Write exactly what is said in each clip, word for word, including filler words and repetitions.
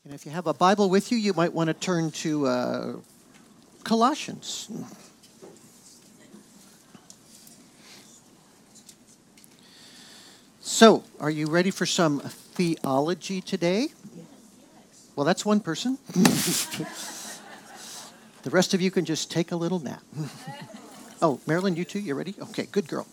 And if you have a Bible with you, you might want to turn to uh, Colossians. So, are you ready for some theology today? Well, that's one person. The rest of you can just take a little nap. Oh, Marilyn, you too? You ready? Okay, good girl.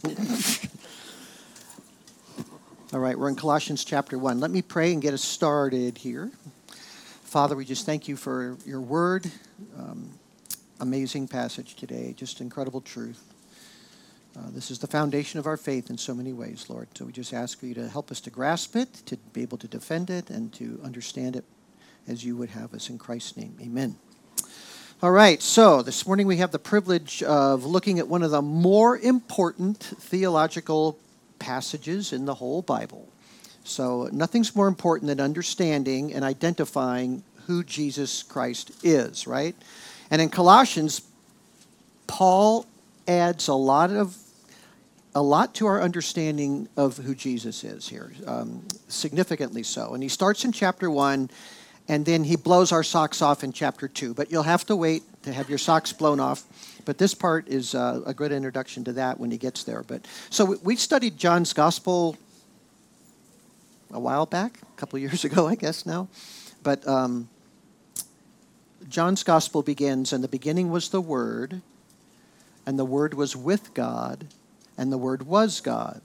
All right, we're in Colossians chapter one. Let me pray and get us started here. Father, we just thank you for your word. Um, amazing passage today, just incredible truth. Uh, this is the foundation of our faith in so many ways, Lord. So we just ask for you to help us to grasp it, to be able to defend it, and to understand it as you would have us in Christ's name. Amen. All right, so this morning we have the privilege of looking at one of the more important theological passages in the whole Bible. So nothing's more important than understanding and identifying who Jesus Christ is, right? And in Colossians, Paul adds a lot of a lot to our understanding of who Jesus is here, um, significantly so. And he starts in chapter one, and then he blows our socks off in chapter two. But you'll have to wait to have your socks blown off. But this part is uh, a good introduction to that when he gets there. But so we, we studied John's Gospel a while back, a couple years ago, I guess now. But um, John's Gospel begins, and the beginning was the Word, and the Word was with God, and the Word was God.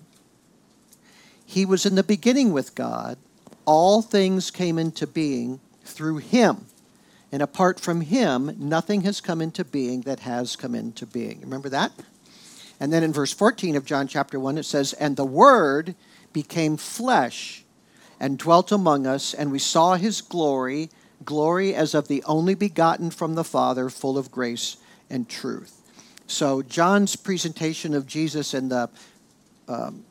He was in the beginning with God. All things came into being through him. And apart from him, nothing has come into being that has come into being. Remember that? And then in verse fourteen of John chapter one, it says, and the Word became flesh and dwelt among us, and we saw his glory, glory as of the only begotten from the Father, full of grace and truth. So John's presentation of Jesus in the, um,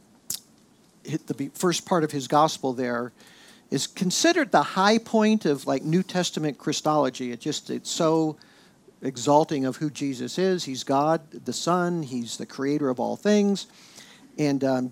the first part of his gospel there is considered the high point of like New Testament Christology. It just, it's so exalting of who Jesus is. He's God, the Son. He's the creator of all things. And um,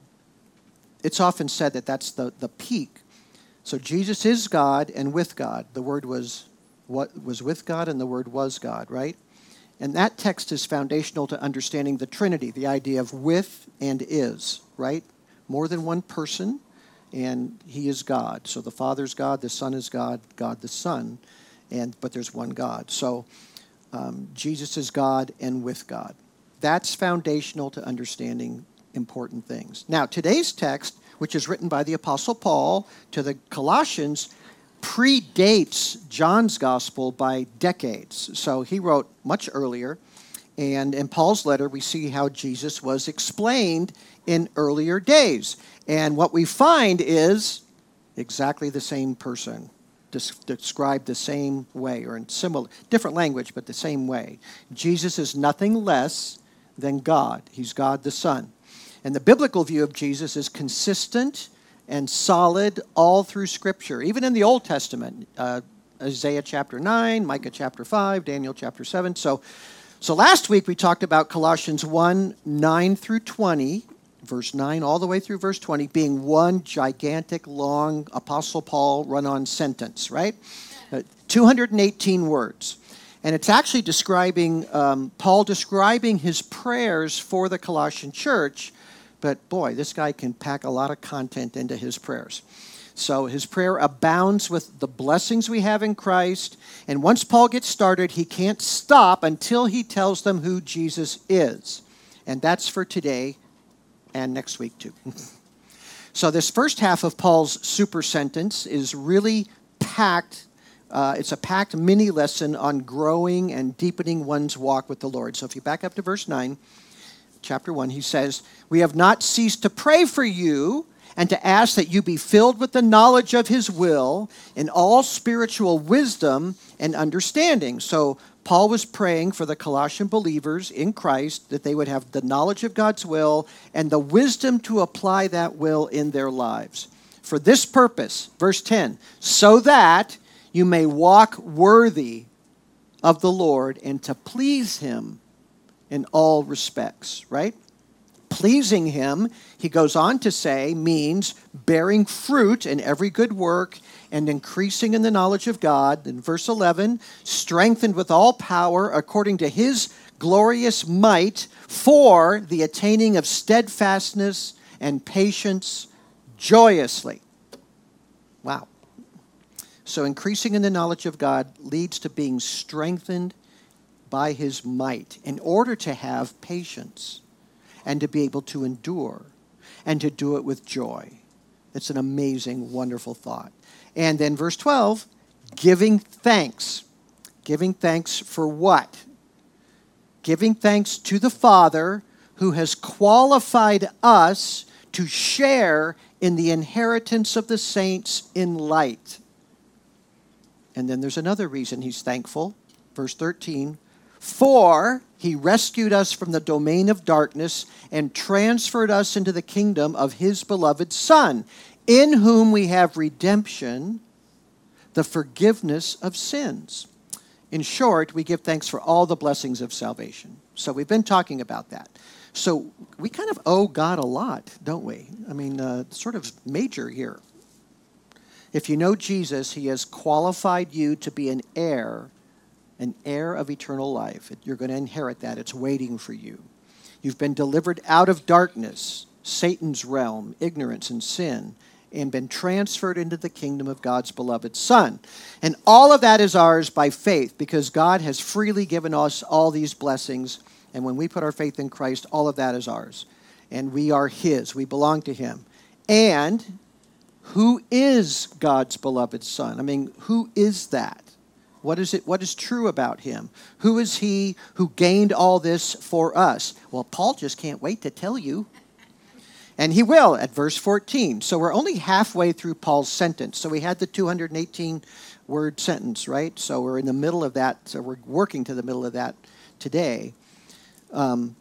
it's often said that that's the, the peak. So Jesus is God and with God. The Word was what was with God and the Word was God, right? And that text is foundational to understanding the Trinity, the idea of with and is, right? More than one person, and he is God. So the Father's God, the Son is God, God the Son, and but there's one God. So um, Jesus is God and with God. That's foundational to understanding important things. Now, today's text, which is written by the Apostle Paul to the Colossians, predates John's gospel by decades. So he wrote much earlier. And in Paul's letter, we see how Jesus was explained in earlier days. And what we find is exactly the same person, described the same way, or in similar, different language, but the same way. Jesus is nothing less than God. He's God the Son. And the biblical view of Jesus is consistent and solid all through Scripture, even in the Old Testament, uh, Isaiah chapter nine, Micah chapter five, Daniel chapter seven. So, so last week we talked about Colossians one, nine through twenty, verse nine all the way through verse twenty, being one gigantic, long Apostle Paul run-on sentence, right? Uh, two hundred eighteen words. And it's actually describing, um, Paul describing his prayers for the Colossian church. But boy, this guy can pack a lot of content into his prayers. So his prayer abounds with the blessings we have in Christ. And once Paul gets started, he can't stop until he tells them who Jesus is. And that's for today and next week too. So this first half of Paul's super sentence is really packed. Uh, it's a packed mini lesson on growing and deepening one's walk with the Lord. So if you back up to verse nine, chapter one, he says, we have not ceased to pray for you and to ask that you be filled with the knowledge of his will in all spiritual wisdom and understanding. So Paul was praying for the Colossian believers in Christ that they would have the knowledge of God's will and the wisdom to apply that will in their lives. For this purpose, verse ten, so that you may walk worthy of the Lord and to please him in all respects, right? Pleasing him, he goes on to say, means bearing fruit in every good work and increasing in the knowledge of God. In verse eleven, strengthened with all power according to his glorious might for the attaining of steadfastness and patience joyously. Wow. So increasing in the knowledge of God leads to being strengthened by his might in order to have patience and to be able to endure and to do it with joy. It's an amazing, wonderful thought. And then verse twelve, giving thanks. Giving thanks for what? Giving thanks to the Father who has qualified us to share in the inheritance of the saints in light. And then there's another reason he's thankful. Verse thirteen, for he rescued us from the domain of darkness and transferred us into the kingdom of his beloved Son, in whom we have redemption, the forgiveness of sins. In short, we give thanks for all the blessings of salvation. So we've been talking about that. So we kind of owe God a lot, don't we? I mean, uh, sort of major here. If you know Jesus, he has qualified you to be an heir, an heir of eternal life. You're going to inherit that. It's waiting for you. You've been delivered out of darkness, Satan's realm, ignorance and sin, and been transferred into the kingdom of God's beloved Son. And all of that is ours by faith because God has freely given us all these blessings. And when we put our faith in Christ, all of that is ours. And we are his. We belong to him. And who is God's beloved Son? I mean, who is that? What is it? What is true about him? Who is he who gained all this for us? Well, Paul just can't wait to tell you. And he will at verse fourteen. So we're only halfway through Paul's sentence. So we had the two hundred eighteen word sentence, right? So we're in the middle of that. So we're working to the middle of that today. Um,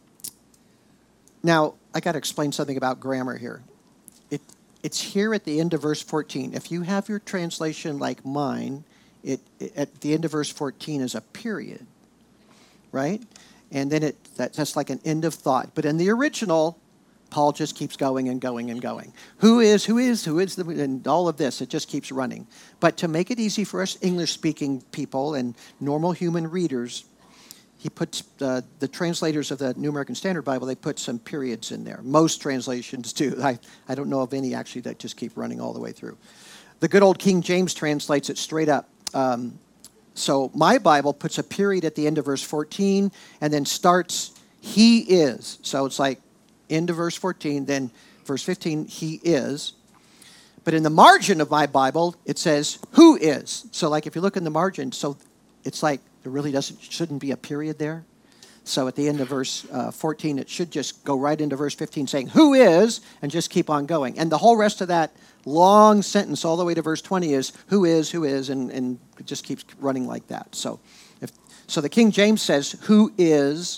now, I got to explain something about grammar here. It, it's here at the end of verse fourteen. If you have your translation like mine, it, it at the end of verse fourteen is a period, right? And then it that, that's like an end of thought. But in the original, Paul just keeps going and going and going. Who is, who is, who is, the, and all of this, it just keeps running. But to make it easy for us English-speaking people and normal human readers, he puts, uh, the translators of the New American Standard Bible, they put some periods in there. Most translations do. I, I don't know of any actually that just keep running all the way through. The good old King James translates it straight up. Um, so my Bible puts a period at the end of verse fourteen and then starts, he is. So it's like, end of verse fourteen, then verse fifteen, he is. But in the margin of my Bible, it says, who is. So like if you look in the margin, so it's like there really doesn't shouldn't be a period there. So at the end of verse uh, fourteen, it should just go right into verse fifteen saying, who is, and just keep on going. And the whole rest of that long sentence all the way to verse twenty is, who is, who is, and, and it just keeps running like that. So if so the King James says, who is,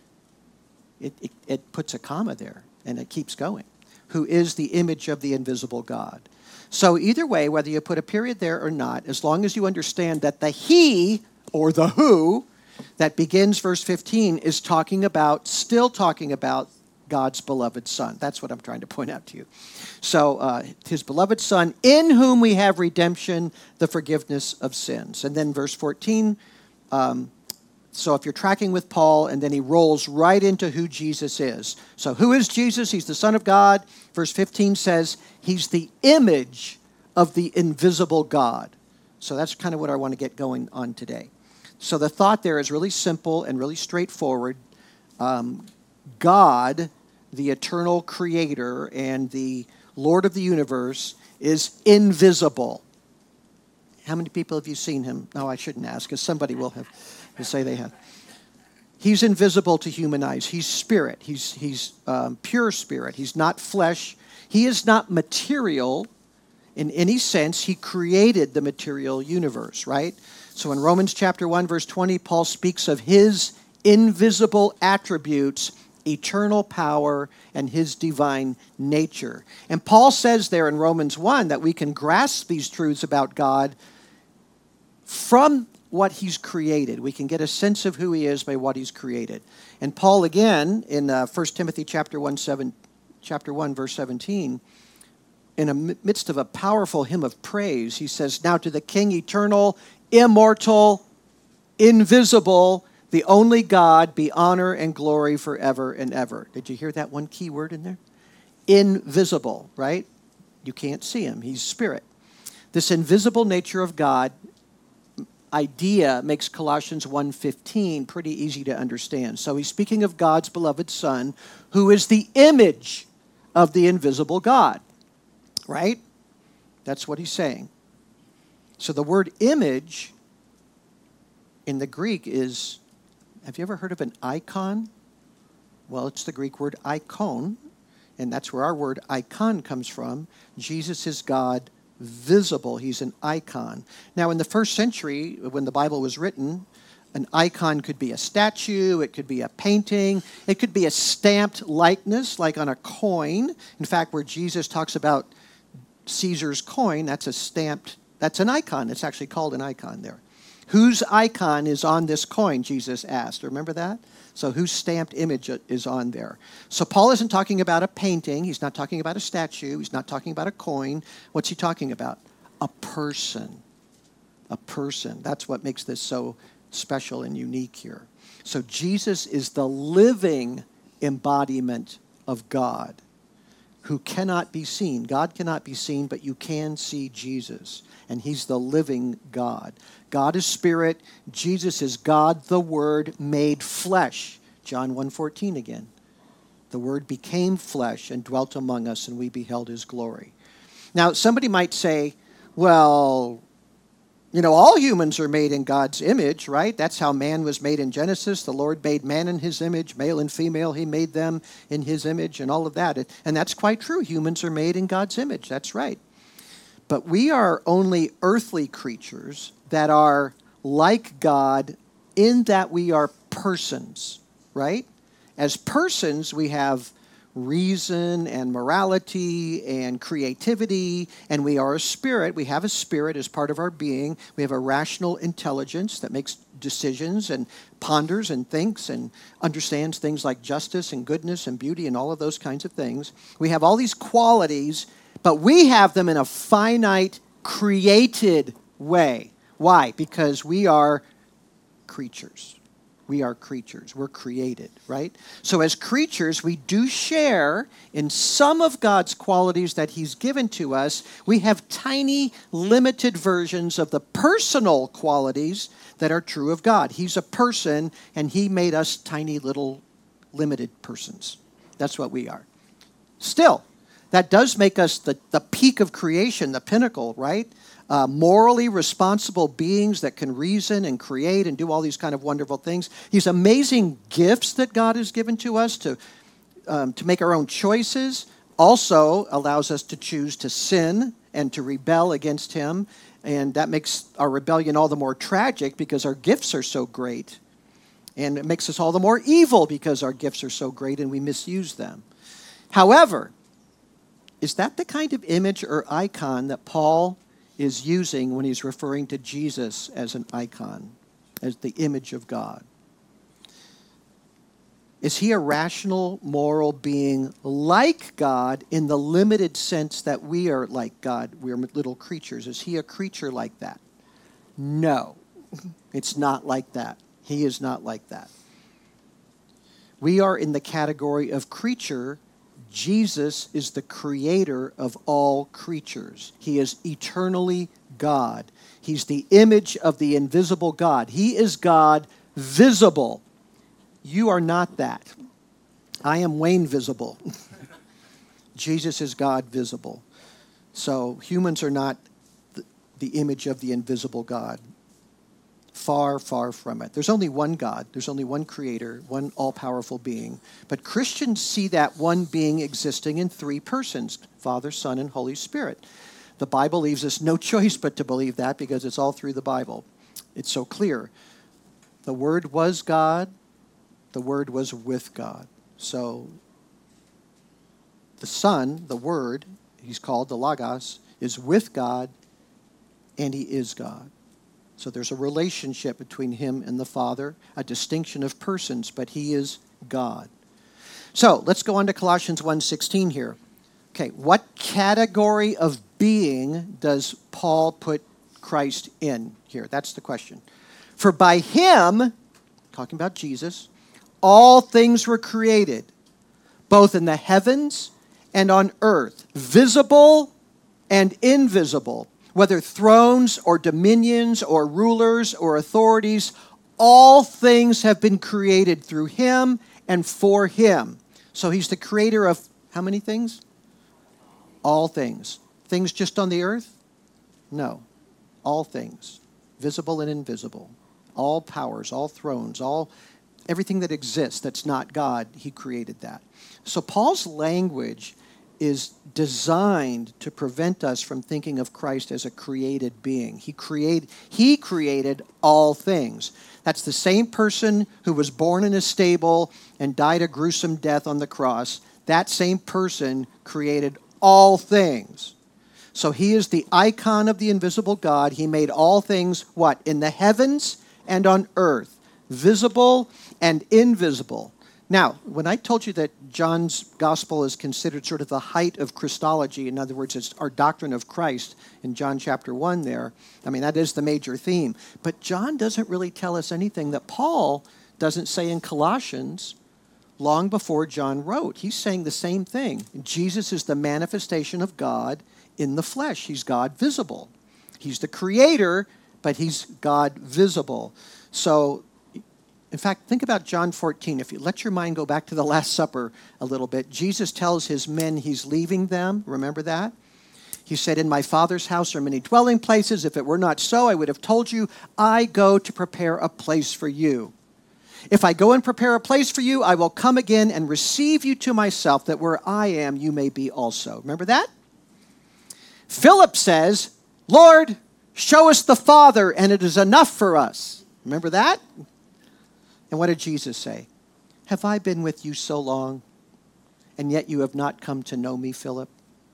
It, it, it puts a comma there, and it keeps going. Who is the image of the invisible God. So either way, whether you put a period there or not, as long as you understand that the he, or the who, that begins verse fifteen is talking about, still talking about God's beloved Son. That's what I'm trying to point out to you. So uh, his beloved Son, in whom we have redemption, the forgiveness of sins. And then verse fourteen, um, so if you're tracking with Paul, and then he rolls right into who Jesus is. So who is Jesus? He's the Son of God. Verse fifteen says he's the image of the invisible God. So that's kind of what I want to get going on today. So the thought there is really simple and really straightforward. Um, God, the eternal creator and the Lord of the universe, is invisible. How many people have you seen him? No, I shouldn't ask, because somebody will have to say they have. He's invisible to human eyes. He's spirit. He's, he's um, pure spirit. He's not flesh. He is not material in any sense. He created the material universe, right? So in Romans chapter one, verse twenty, Paul speaks of his invisible attributes, eternal power, and his divine nature. And Paul says there in Romans one that we can grasp these truths about God from what he's created. We can get a sense of who he is by what he's created. And Paul again in uh, First Timothy chapter one, seven, chapter one, verse seventeen, in the midst of a powerful hymn of praise, he says, now to the King eternal, immortal, invisible, the only God, be honor and glory forever and ever. Did you hear that one key word in there? Invisible, right? You can't see him. He's spirit. This invisible nature of God idea makes Colossians one fifteen pretty easy to understand. So he's speaking of God's beloved Son, who is the image of the invisible God, right? That's what he's saying. So the word image in the Greek is, have you ever heard of an icon? Well, it's the Greek word icon, and that's where our word icon comes from. Jesus is God visible. He's an icon. Now, in the first century, when the Bible was written, an icon could be a statue, it could be a painting, it could be a stamped likeness, like on a coin. In fact, where Jesus talks about Caesar's coin, that's a stamped, that's an icon. It's actually called an icon there. Whose icon is on this coin, Jesus asked. Remember that? So whose stamped image is on there? So Paul isn't talking about a painting. He's not talking about a statue. He's not talking about a coin. What's he talking about? A person. A person. That's what makes this so special and unique here. So Jesus is the living embodiment of God who cannot be seen. God cannot be seen, but you can see Jesus. And he's the living God. God is spirit. Jesus is God, the Word made flesh. John one fourteen again. The Word became flesh and dwelt among us, and we beheld his glory. Now, somebody might say, well, you know, all humans are made in God's image, right? That's how man was made in Genesis. The Lord made man in his image, male and female. He made them in his image and all of that. And that's quite true. Humans are made in God's image. That's right. But we are only earthly creatures that are like God in that we are persons, right? As persons, we have reason and morality and creativity, and we are a spirit. We have a spirit as part of our being. We have a rational intelligence that makes decisions and ponders and thinks and understands things like justice and goodness and beauty and all of those kinds of things. We have all these qualities, but we have them in a finite, created way. Why? Because we are creatures. We are creatures. We're created, right? So as creatures, we do share in some of God's qualities that he's given to us. We have tiny, limited versions of the personal qualities that are true of God. He's a person, and he made us tiny little limited persons. That's what we are. Still, that does make us the, the peak of creation, the pinnacle, right? Uh, morally responsible beings that can reason and create and do all these kind of wonderful things. These amazing gifts that God has given to us to, um, to make our own choices also allows us to choose to sin and to rebel against him. And that makes our rebellion all the more tragic because our gifts are so great. And it makes us all the more evil because our gifts are so great and we misuse them. However, is that the kind of image or icon that Paul is using when he's referring to Jesus as an icon, as the image of God? Is he a rational, moral being like God in the limited sense that we are like God? We're little creatures. Is he a creature like that? No, it's not like that. He is not like that. We are in the category of creature. Jesus is the creator of all creatures. He is eternally God. He's the image of the invisible God. He is God visible. You are not that. I am Wayne visible. Jesus is God visible. So humans are not the, the image of the invisible God. Far, far from it. There's only one God. There's only one creator, one all-powerful being. But Christians see that one being existing in three persons, Father, Son, and Holy Spirit. The Bible leaves us no choice but to believe that because it's all through the Bible. It's so clear. The Word was God. The Word was with God. So the Son, the Word, he's called the Logos, is with God, and he is God. So there's a relationship between him and the Father, a distinction of persons, but he is God. So let's go on to Colossians one sixteen here. Okay, what category of being does Paul put Christ in here? That's the question. For by him, talking about Jesus, all things were created, both in the heavens and on earth, visible and invisible, whether thrones or dominions or rulers or authorities, all things have been created through him and for him. So he's the creator of how many things? All things. Things just on the earth? No. All things. Visible and invisible. All powers, all thrones, all everything that exists that's not God, he created that. So Paul's language is designed to prevent us from thinking of Christ as a created being. He create, he created all things. That's the same person who was born in a stable and died a gruesome death on the cross. That same person created all things. So he is the icon of the invisible God. He made all things, what? In the heavens and on earth, visible and invisible. Now, when I told you that John's gospel is considered sort of the height of Christology, in other words, it's our doctrine of Christ in John chapter one there, I mean, that is the major theme. But John doesn't really tell us anything that Paul doesn't say in Colossians long before John wrote. He's saying the same thing. Jesus is the manifestation of God in the flesh. He's God visible. He's the creator, but he's God visible. So, in fact, think about John fourteen. If you let your mind go back to the Last Supper a little bit, Jesus tells his men he's leaving them. Remember that? He said, in my Father's house are many dwelling places. If it were not so, I would have told you, I go to prepare a place for you. If I go and prepare a place for you, I will come again and receive you to myself, that where I am, you may be also. Remember that? Philip says, Lord, show us the Father, and it is enough for us. Remember that? And what did Jesus say? Have I been with you so long, and yet you have not come to know me, Philip?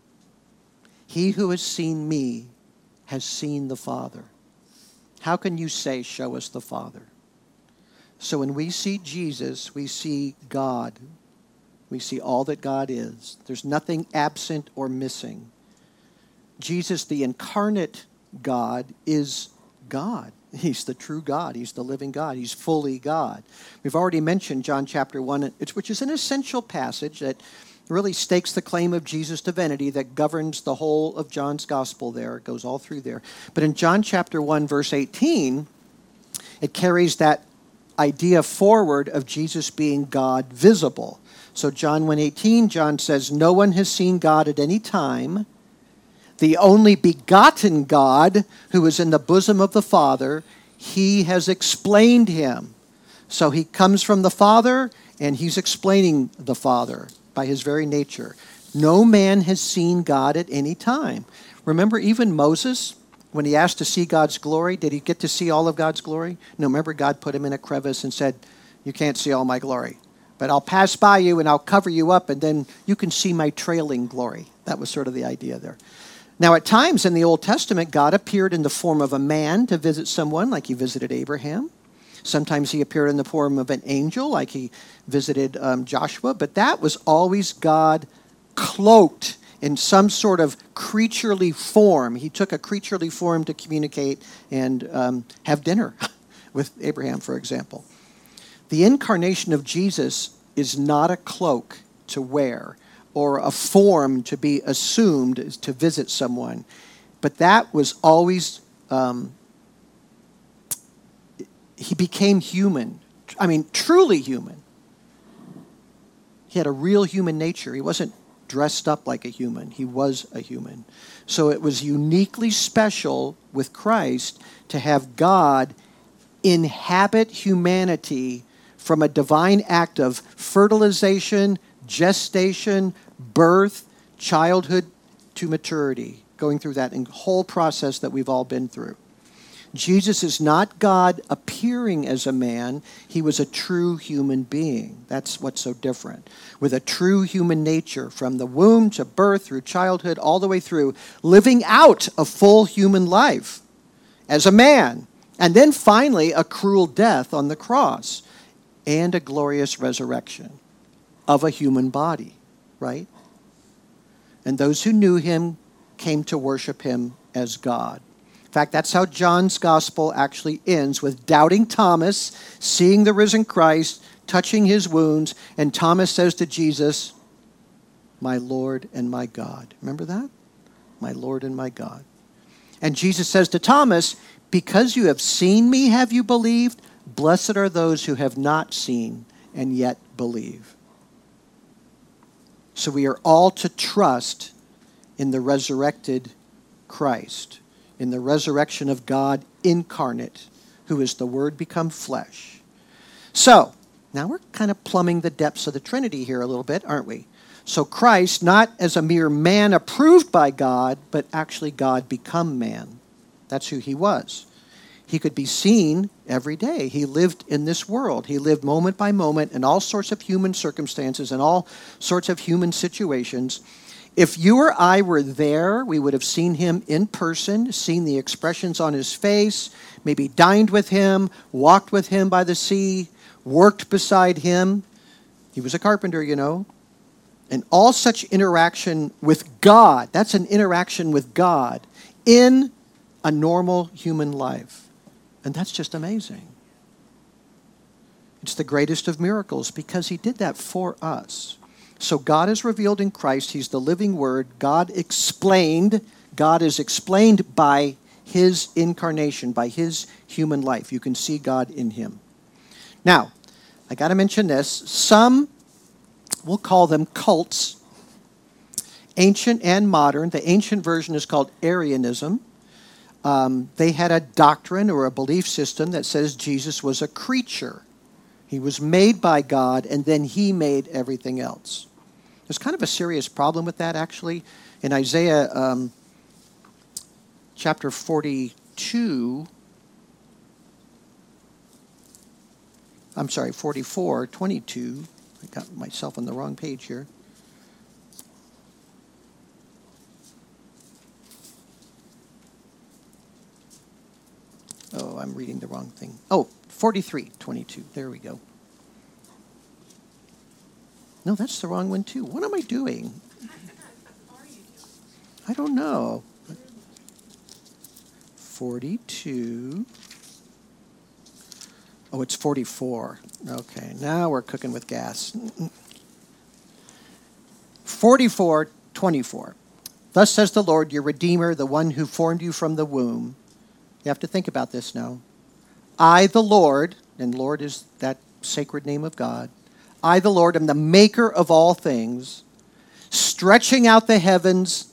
He who has seen me has seen the Father. How can you say, show us the Father? So when we see Jesus, we see God. We see all that God is. There's nothing absent or missing. Jesus, the incarnate God, is God. He's the true God. He's the living God. He's fully God. We've already mentioned John chapter one, which is an essential passage that really stakes the claim of Jesus' divinity that governs the whole of John's gospel there. It goes all through there. But in John chapter one, verse eighteen, it carries that idea forward of Jesus being God visible. So John one eighteen, John says, no one has seen God at any time. The only begotten God who is in the bosom of the Father, he has explained him. So he comes from the Father, and he's explaining the Father by his very nature. No man has seen God at any time. Remember, even Moses, when he asked to see God's glory, did he get to see all of God's glory? No, remember God put him in a crevice and said, you can't see all my glory, but I'll pass by you and I'll cover you up, and then you can see my trailing glory. That was sort of the idea there. Now, at times in the Old Testament, God appeared in the form of a man to visit someone, like he visited Abraham. Sometimes he appeared in the form of an angel, like he visited um, Joshua. But that was always God cloaked in some sort of creaturely form. He took a creaturely form to communicate and um, have dinner with Abraham, for example. The incarnation of Jesus is not a cloak to wear or a form to be assumed to visit someone. But that was always, um, he became human. I mean, truly human. He had a real human nature. He wasn't dressed up like a human. He was a human. So it was uniquely special with Christ to have God inhabit humanity from a divine act of fertilization, gestation, birth, childhood to maturity, going through that whole process that we've all been through. Jesus is not God appearing as a man. He was a true human being. That's what's so different. With a true human nature from the womb to birth, through childhood, all the way through, living out a full human life as a man. And then finally, a cruel death on the cross and a glorious resurrection of a human body, right? and those who knew him came to worship him as God. In fact, that's how John's gospel actually ends, with doubting Thomas seeing the risen Christ, touching his wounds, and Thomas says to Jesus, "My Lord and my God." Remember that? My Lord and my God. And Jesus says to Thomas, "Because you have seen me, have you believed? Blessed are those who have not seen and yet believe." So we are all to trust in the resurrected Christ, in the resurrection of God incarnate, who is the Word become flesh. So, now we're kind of plumbing the depths of the Trinity here a little bit, aren't we? So Christ, not as a mere man approved by God, but actually God become man. That's who he was. He could be seen every day. He lived in this world. He lived moment by moment in all sorts of human circumstances and all sorts of human situations. If you or I were there, we would have seen him in person, seen the expressions on his face, maybe dined with him, walked with him by the sea, worked beside him. He was a carpenter, you know. And all such interaction with God, that's an interaction with God in a normal human life. And that's just amazing. It's the greatest of miracles because he did that for us. So God is revealed in Christ. He's the living Word. God explained. God is explained by his incarnation, by his human life. You can see God in him. Now, I got to mention this. Some, we'll call them cults, ancient and modern. The ancient version is called Arianism. Um, they had a doctrine or a belief system that says Jesus was a creature. He was made by God, and then he made everything else. There's kind of a serious problem with that, actually. In Isaiah um, chapter forty-two, I'm sorry, forty-four, twenty-two. I got myself on the wrong page here. Oh, I'm reading the wrong thing. Oh, forty-three, twenty-two. There we go. No, that's the wrong one too. What am I doing? I don't know. forty-two. Oh, it's forty-four. Okay, now we're cooking with gas. forty-four, twenty-four. Thus says the Lord, your Redeemer, the one who formed you from the womb. You have to think about this now. I, the Lord, and Lord is that sacred name of God. I, the Lord, am the maker of all things, stretching out the heavens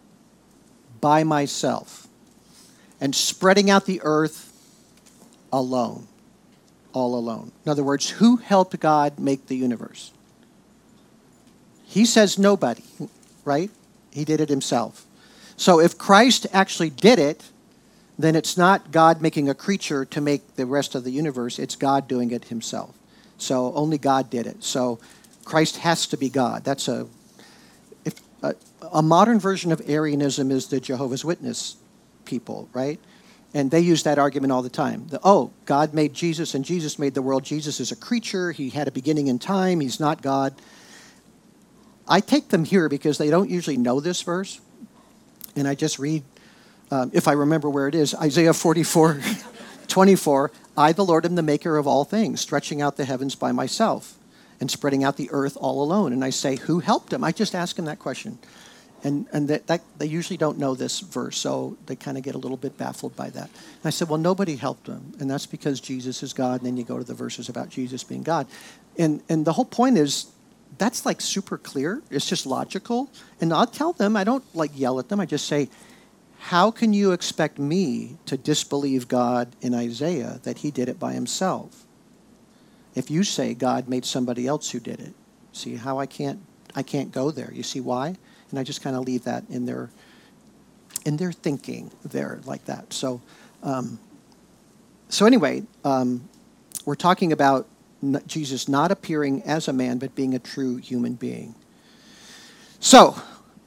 by myself and spreading out the earth alone, all alone. In other words, who helped God make the universe? He says nobody, right? He did it himself. So if Christ actually did it, then it's not God making a creature to make the rest of the universe. It's God doing it himself. So only God did it. So Christ has to be God. That's a if a, a modern version of Arianism is the Jehovah's Witness people, right? And they use that argument all the time. The, oh, God made Jesus and Jesus made the world. Jesus is a creature. He had a beginning in time. He's not God. I take them here because they don't usually know this verse. And I just read, um, if I remember where it is, Isaiah forty-four, twenty-four. I, the Lord, am the maker of all things, stretching out the heavens by myself and spreading out the earth all alone. And I say, who helped him? I just ask him that question. And and that, that they usually don't know this verse, so they kind of get a little bit baffled by that. And I said, well, nobody helped him. And that's because Jesus is God. And then you go to the verses about Jesus being God. And and the whole point is, that's like super clear. It's just logical. And I'll tell them, I don't like yell at them. I just say, how can you expect me to disbelieve God in Isaiah that he did it by himself? If you say God made somebody else who did it. See how I can't I can't go there. You see why? And I just kind of leave that in their in their thinking there like that. So um, so anyway, um, we're talking about Jesus not appearing as a man, but being a true human being. So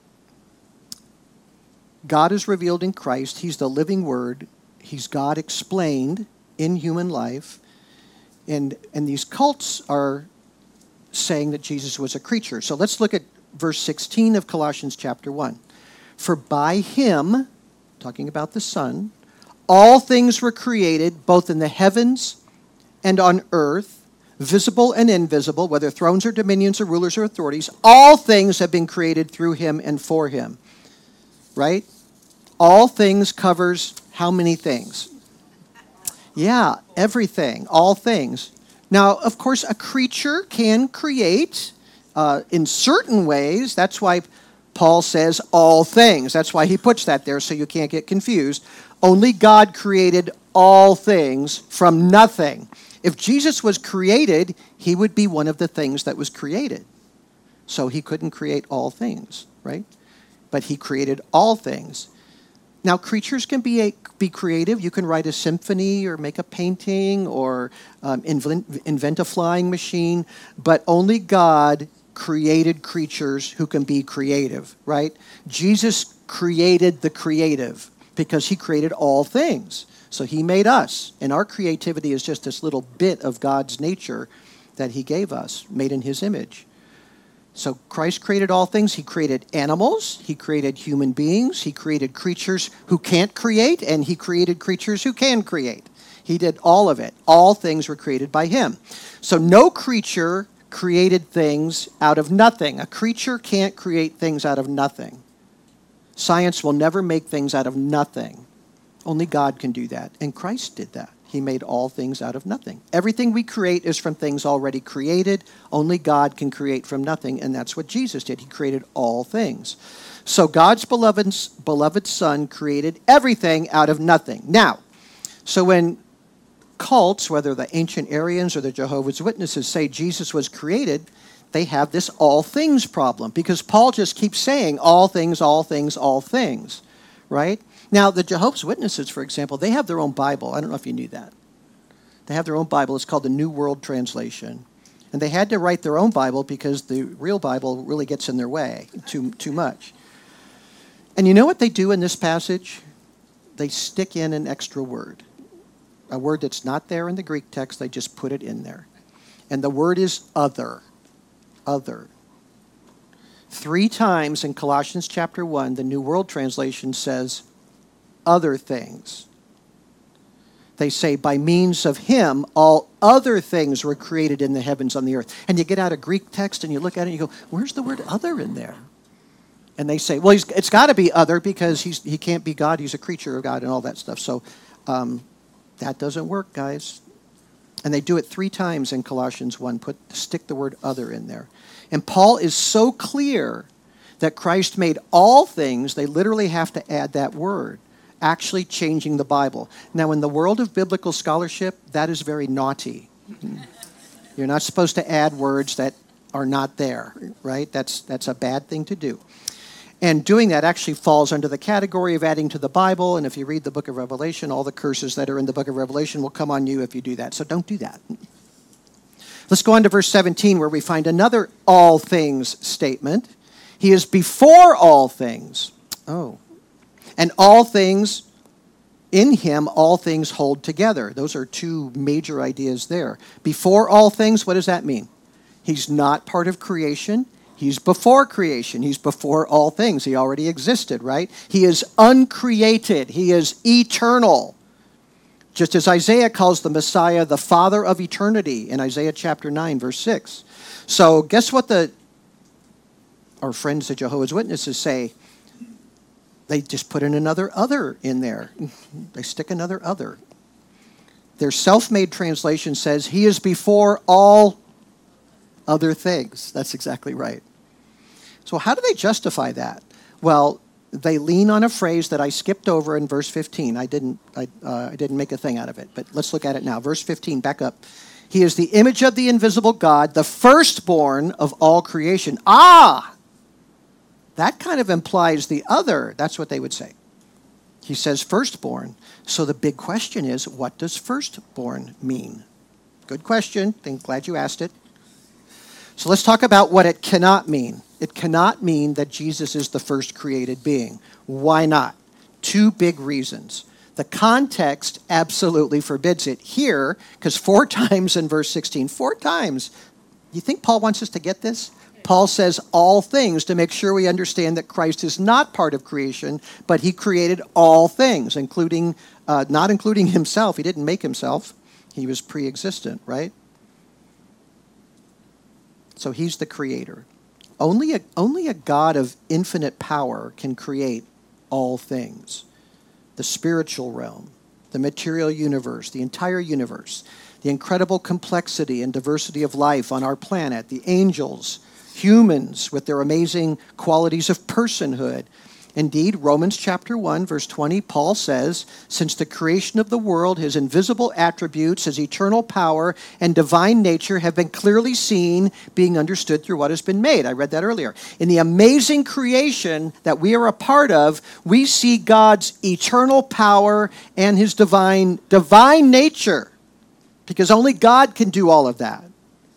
God is revealed in Christ. He's the living Word. He's God explained in human life. And, and these cults are saying that Jesus was a creature. So let's look at verse sixteen of Colossians chapter one. For by him, talking about the Son, all things were created, both in the heavens and on earth, visible and invisible, whether thrones or dominions or rulers or authorities. All things have been created through him and for him. Right? All things covers how many things? Yeah, everything, all things. Now, of course, a creature can create uh, in certain ways. That's why Paul says all things. That's why he puts that there so you can't get confused. Only God created all things from nothing. If Jesus was created, he would be one of the things that was created. So he couldn't create all things, right? But he created all things. Now, creatures can be a, be creative. You can write a symphony or make a painting or um, invent, invent a flying machine, but only God created creatures who can be creative, right? Jesus created the creative because he created all things. So he made us, and our creativity is just this little bit of God's nature that he gave us, made in his image. So Christ created all things. He created animals. He created human beings. He created creatures who can't create, and he created creatures who can create. He did all of it. All things were created by him. So no creature created things out of nothing. A creature can't create things out of nothing. Science will never make things out of nothing. Only God can do that, and Christ did that. He made all things out of nothing. Everything we create is from things already created. Only God can create from nothing, and that's what Jesus did. He created all things. So God's beloved, beloved Son created everything out of nothing. Now, so when cults, whether the ancient Aryans or the Jehovah's Witnesses, say Jesus was created, they have this all things problem because Paul just keeps saying all things, all things, all things, right? Now, the Jehovah's Witnesses, for example, they have their own Bible. I don't know if you knew that. They have their own Bible. It's called the New World Translation. And they had to write their own Bible because the real Bible really gets in their way too, too much. And you know what they do in this passage? They stick in an extra word. A word that's not there in the Greek text, they just put it in there. And the word is other. Other. Three times in Colossians chapter one, the New World Translation says, other things. They say, by means of him, all other things were created in the heavens and the earth. And you get out a Greek text and you look at it and you go, where's the word other in there? And they say, well, he's, it's got to be other because he's, he can't be God. He's a creature of God and all that stuff. So um, that doesn't work, guys. And they do it three times in Colossians one. Put stick the word other in there. And Paul is so clear that Christ made all things, they literally have to add that word, actually changing the Bible. Now, in the world of biblical scholarship, that is very naughty. You're not supposed to add words that are not there, right? That's, that's a bad thing to do. And doing that actually falls under the category of adding to the Bible. And if you read the book of Revelation, all the curses that are in the book of Revelation will come on you if you do that. So don't do that. Let's go on to verse seventeen where we find another all things statement. He is before all things. Oh. And all things, in him, all things hold together. Those are two major ideas there. Before all things, what does that mean? He's not part of creation. He's before creation. He's before all things. He already existed, right? He is uncreated. He is eternal. Just as Isaiah calls the Messiah the Father of eternity in Isaiah chapter nine, verse six. So guess what the our friends, the Jehovah's Witnesses, say? They just put in another other in there. They stick another other. Their self-made translation says, he is before all other things. That's exactly right. So how do they justify that? Well, they lean on a phrase that I skipped over in verse fifteen. I didn't, I, uh, I didn't make a thing out of it, but let's look at it now. Verse fifteen, back up. He is the image of the invisible God, the firstborn of all creation. Ah! That kind of implies the other. That's what they would say. He says firstborn. So the big question is, what does firstborn mean? Good question. I'm glad you asked it. So let's talk about what it cannot mean. It cannot mean that Jesus is the first created being. Why not? Two big reasons. The context absolutely forbids it here, because four times in verse sixteen, four times, you think Paul wants us to get this? Paul says all things to make sure we understand that Christ is not part of creation, but he created all things, including, uh, not including himself. He didn't make himself. He was pre-existent, right? So he's the creator. Only a, only a God of infinite power can create all things. The spiritual realm, the material universe, the entire universe, the incredible complexity and diversity of life on our planet, the angels, humans with their amazing qualities of personhood. Indeed, Romans chapter one, verse twenty, Paul says, since the creation of the world, his invisible attributes, his eternal power, and divine nature have been clearly seen, being understood through what has been made. I read that earlier. In the amazing creation that we are a part of, we see God's eternal power and his divine, divine nature, because only God can do all of that.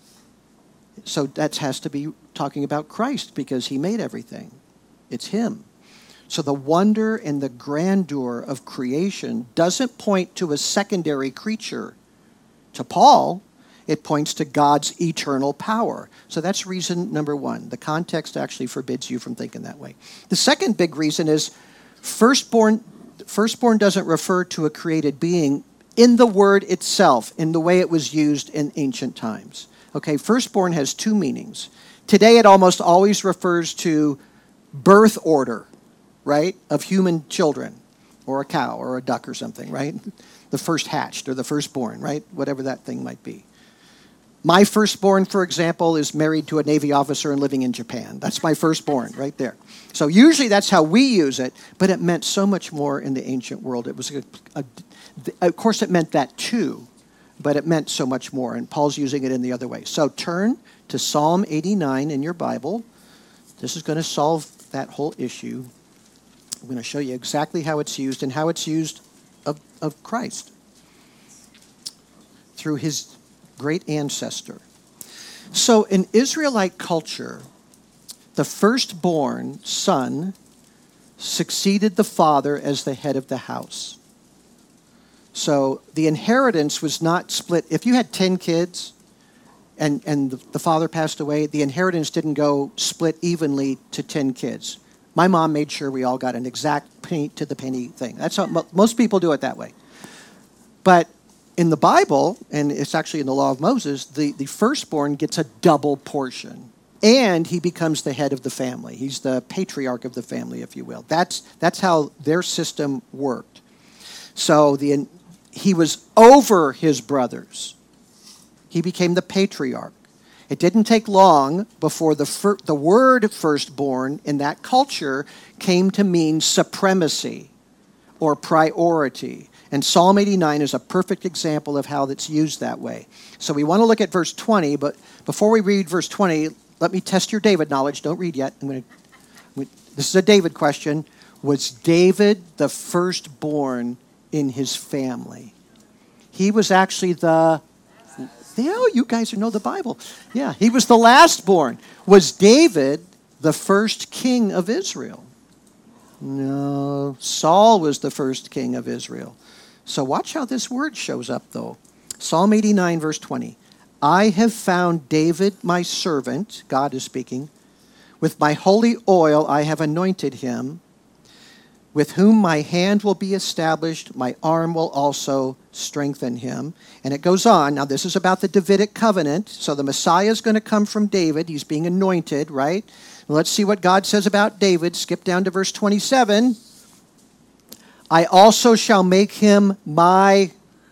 So that has to be talking about Christ, because he made everything. It's him. So the wonder and the grandeur of creation doesn't point to a secondary creature. To Paul, it points to God's eternal power. So that's reason number one. The context actually forbids you from thinking that way. The second big reason is firstborn, firstborn doesn't refer to a created being in the word itself, in the way it was used in ancient times. Okay, firstborn has two meanings. Today it almost always refers to birth order, right, of human children, or a cow, or a duck, or something, right? The first hatched, or the firstborn, right? Whatever that thing might be. My firstborn, for example, is married to a Navy officer and living in Japan. That's my firstborn, right there. So usually that's how we use it, but it meant so much more in the ancient world. It was, a, a, of course, it meant that too, but it meant so much more, and Paul's using it in the other way. So turn to Psalm eighty-nine in your Bible. This is going to solve that whole issue. I'm going to show you exactly how it's used and how it's used of, of Christ through his great ancestor. So in Israelite culture, the firstborn son succeeded the father as the head of the house. So the inheritance was not split. If you had ten kids and, and the, the father passed away, the inheritance didn't go split evenly to ten kids. My mom made sure we all got an exact penny to the penny thing. That's how mo- most people do it that way. But in the Bible, and it's actually in the law of Moses, the, the firstborn gets a double portion. And he becomes the head of the family. He's the patriarch of the family, if you will. That's, that's how their system worked. So the, he was over his brothers. He became the patriarch. It didn't take long before the fir- the word firstborn in that culture came to mean supremacy or priority. And Psalm eighty-nine is a perfect example of how it's used that way. So we want to look at verse twenty, but before we read verse twenty, let me test your David knowledge. Don't read yet. I'm going to, this is a David question. Was David the firstborn in his family? He was actually the... Oh, you guys know the Bible. Yeah, he was the lastborn. Was David the first king of Israel? No, Saul was the first king of Israel. So watch how this word shows up, though. Psalm eighty-nine, verse twenty. I have found David, my servant, God is speaking. With my holy oil I have anointed him. With whom my hand will be established, my arm will also strengthen him. And it goes on. Now, this is about the Davidic covenant. So the Messiah is going to come from David. He's being anointed, right? Let's see what God says about David. Skip down to verse twenty-seven. I also shall make him my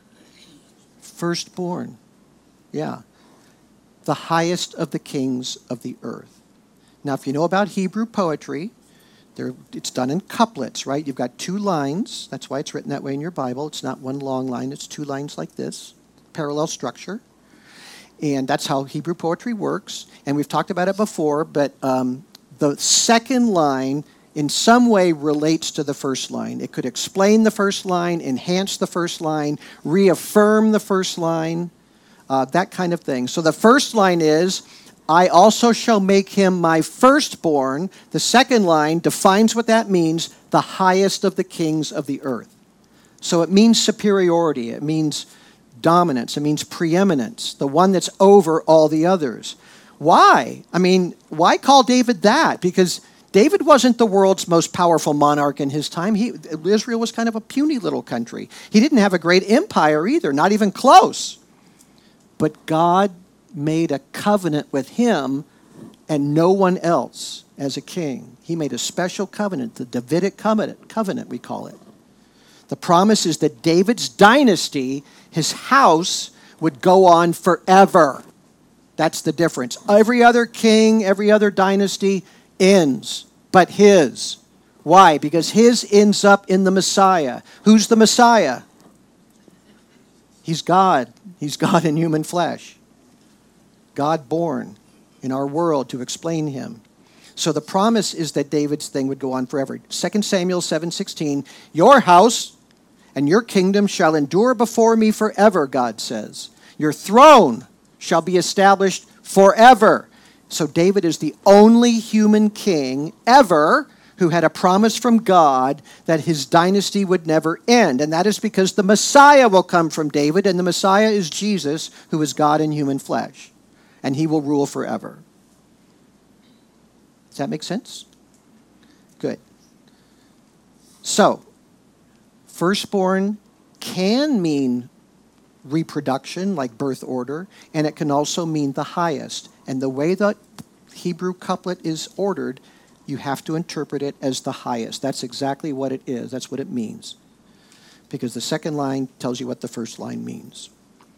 firstborn. Yeah. The highest of the kings of the earth. Now, if you know about Hebrew poetry, There, it's done in couplets, right? You've got two lines. That's why it's written that way in your Bible. It's not one long line. It's two lines like this, parallel structure. And that's how Hebrew poetry works. And we've talked about it before, but um, the second line in some way relates to the first line. It could explain the first line, enhance the first line, reaffirm the first line, uh, that kind of thing. So the first line is, I also shall make him my firstborn. The second line defines what that means, the highest of the kings of the earth. So it means superiority. It means dominance. It means preeminence, the one that's over all the others. Why? I mean, why call David that? Because David wasn't the world's most powerful monarch in his time. He, Israel was kind of a puny little country. He didn't have a great empire either, not even close. But God made a covenant with him and no one else as a king. He made a special covenant, the Davidic covenant, covenant we call it. The promise is that David's dynasty, his house, would go on forever. That's the difference. Every other king, every other dynasty ends, but his. Why? Because his ends up in the Messiah. Who's the Messiah? He's God. He's God in human flesh. God born in our world to explain him. So the promise is that David's thing would go on forever. Second Samuel seven sixteen, your house and your kingdom shall endure before me forever, God says. Your throne shall be established forever. So David is the only human king ever who had a promise from God that his dynasty would never end. And that is because the Messiah will come from David, and the Messiah is Jesus, who is God in human flesh. And he will rule forever. Does that make sense? Good. So, firstborn can mean reproduction, like birth order, and it can also mean the highest. And the way that Hebrew couplet is ordered, you have to interpret it as the highest. That's exactly what it is. That's what it means. Because the second line tells you what the first line means.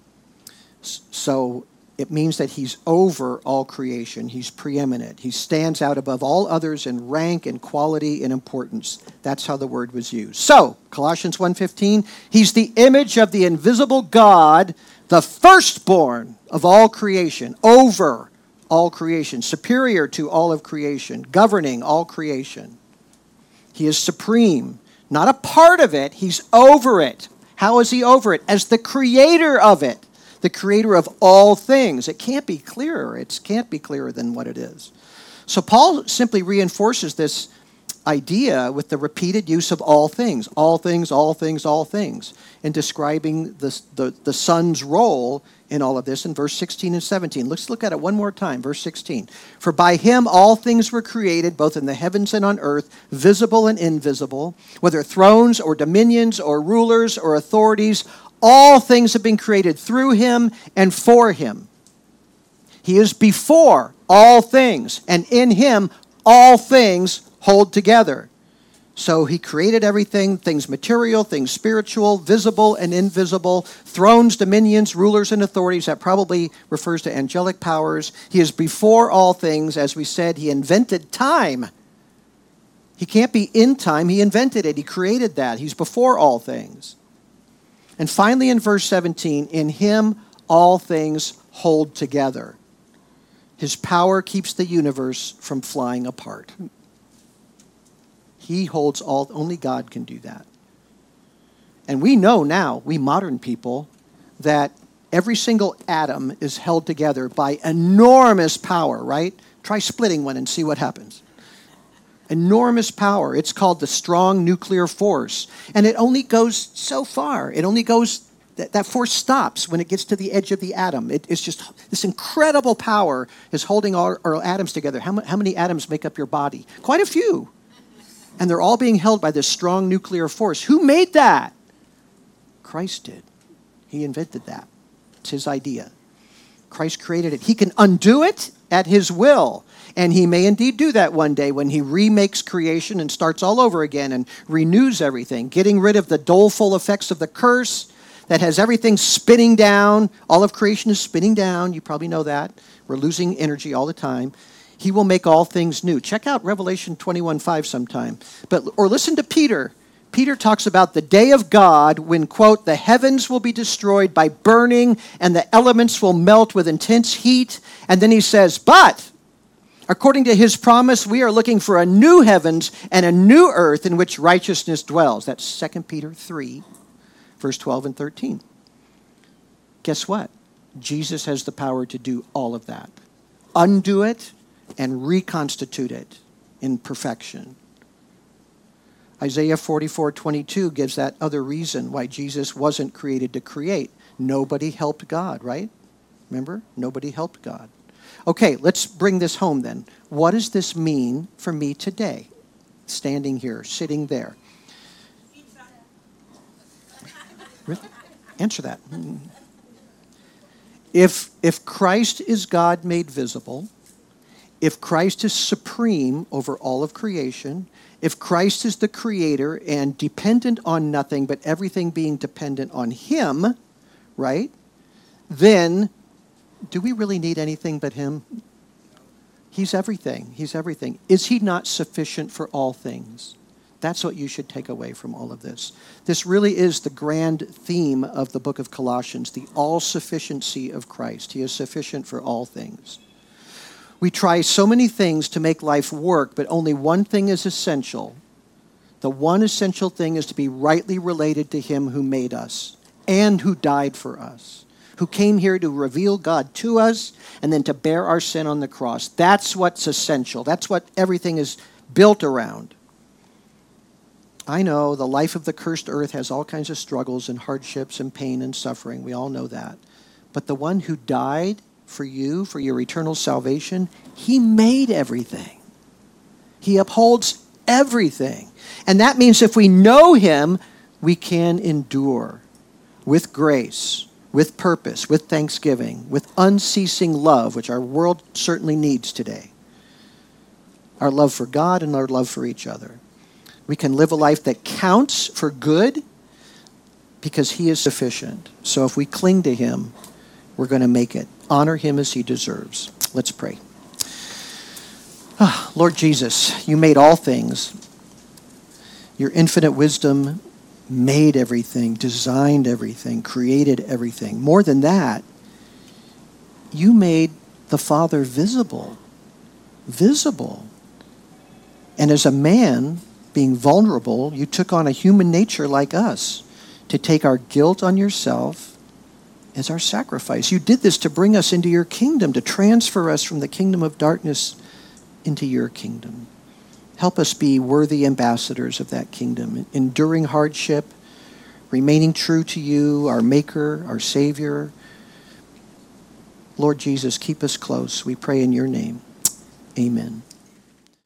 So it means that he's over all creation. He's preeminent. He stands out above all others in rank and quality and importance. That's how the word was used. So, Colossians one fifteen, he's the image of the invisible God, the firstborn of all creation, over all creation, superior to all of creation, governing all creation. He is supreme, not a part of it. He's over it. How is he over it? As the creator of it. The creator of all things. It can't be clearer. It can't be clearer than what it is. So Paul simply reinforces this idea with the repeated use of all things. All things, all things, all things. In describing the, the, the Son's role in all of this in verse sixteen and seventeen. Let's look at it one more time. Verse sixteen. For by him all things were created, both in the heavens and on earth, visible and invisible, whether thrones or dominions or rulers or authorities. All things have been created through him and for him. He is before all things, and in him all things hold together. So he created everything, things material, things spiritual, visible and invisible, thrones, dominions, rulers, and authorities. That probably refers to angelic powers. He is before all things. As we said, he invented time. He can't be in time. He invented it. He created that. He's before all things. And finally in verse seventeen, in him all things hold together. His power keeps the universe from flying apart. He holds all, only God can do that. And we know now, we modern people, that every single atom is held together by enormous power, right? Try splitting one and see what happens. Enormous power. It's called the strong nuclear force. And it only goes so far. It only goes, that, that force stops when it gets to the edge of the atom. It, it's just, this incredible power is holding our, our atoms together. How, how many atoms make up your body? Quite a few. And they're all being held by this strong nuclear force. Who made that? Christ did. He invented that. It's his idea. Christ created it. He can undo it at his will. And he may indeed do that one day when he remakes creation and starts all over again and renews everything, getting rid of the doleful effects of the curse that has everything spinning down. All of creation is spinning down. You probably know that. We're losing energy all the time. He will make all things new. Check out Revelation twenty-one five sometime. But, or listen to Peter. Peter talks about the day of God when, quote, the heavens will be destroyed by burning and the elements will melt with intense heat. And then he says, but according to his promise, we are looking for a new heavens and a new earth in which righteousness dwells. That's Second Peter three, verse twelve and thirteen. Guess what? Jesus has the power to do all of that. Undo it and reconstitute it in perfection. Isaiah forty-four twenty-two gives that other reason why Jesus wasn't created to create. Nobody helped God, right? Remember? Nobody helped God. Okay, let's bring this home then. What does this mean for me today? Standing here, sitting there. Really? Answer that. If, if Christ is God made visible, if Christ is supreme over all of creation, if Christ is the creator and dependent on nothing but everything being dependent on him, right? Then do we really need anything but him? He's everything. He's everything. Is he not sufficient for all things? That's what you should take away from all of this. This really is the grand theme of the book of Colossians, the all-sufficiency of Christ. He is sufficient for all things. We try so many things to make life work, but only one thing is essential. The one essential thing is to be rightly related to him who made us and who died for us, who came here to reveal God to us and then to bear our sin on the cross. That's what's essential. That's what everything is built around. I know the life of the cursed earth has all kinds of struggles and hardships and pain and suffering. We all know that. But the one who died for you, for your eternal salvation, he made everything. He upholds everything. And that means if we know him, we can endure with grace, with purpose, with thanksgiving, with unceasing love, which our world certainly needs today. Our love for God and our love for each other. We can live a life that counts for good because he is sufficient. So if we cling to him, we're going to make it. Honor him as he deserves. Let's pray. Ah, Lord Jesus, you made all things. Your infinite wisdom made everything, designed everything, created everything. More than that, you made the Father visible. Visible. And as a man, being vulnerable, you took on a human nature like us to take our guilt on yourself as our sacrifice. You did this to bring us into your kingdom, to transfer us from the kingdom of darkness into your kingdom. Help us be worthy ambassadors of that kingdom, enduring hardship, remaining true to you, our Maker, our Savior. Lord Jesus, keep us close. We pray in your name. Amen.